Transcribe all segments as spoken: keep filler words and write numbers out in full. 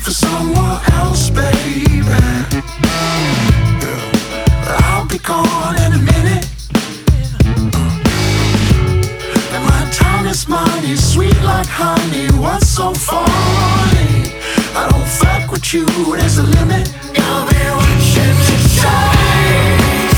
for someone else, baby. I'll be gone in a minute. And my time is money, sweet like honey. What's so funny? I don't fuck with you, there's a limit. You'll be watching me change.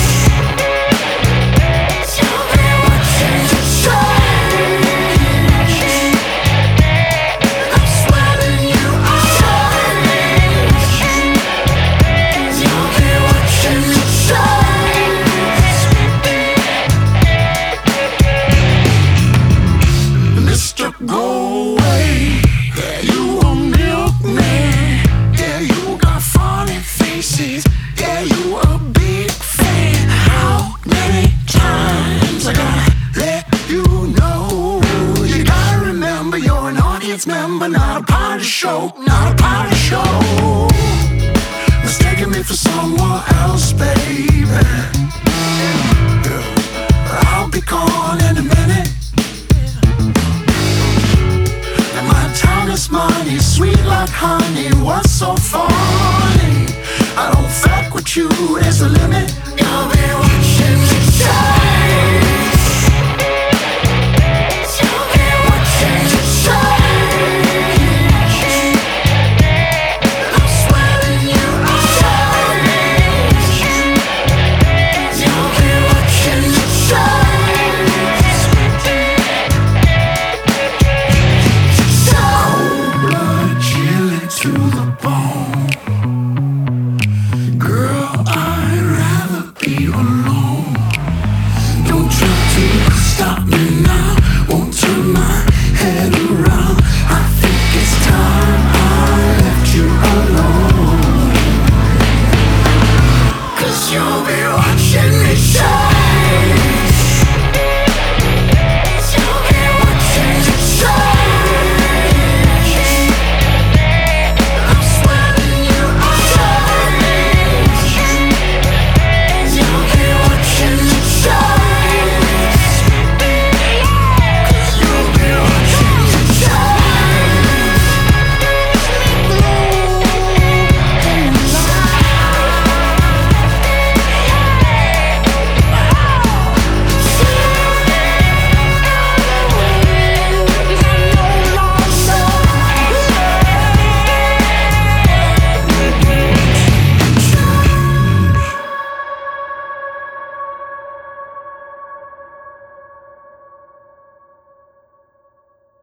You'll be watching me change. I'm sweating you change. You'll be watching me change. Mister Go Away, yeah, you won't milk me. Yeah, you got funny faces. Yeah, you a big fan. How many times I gotta let you know? You gotta remember you're an audience member, not a part of the show, not a part of the show. Mistaking me for someone else, baby. I'll be gone in a minute. And my time is money, sweet like honey. What's so funny? I don't fuck with you, there's a limit. You'll be watching me change. You'll be watching me change. I'm sweating you change. You'll be watching me change. Cold blood chilling to the bone.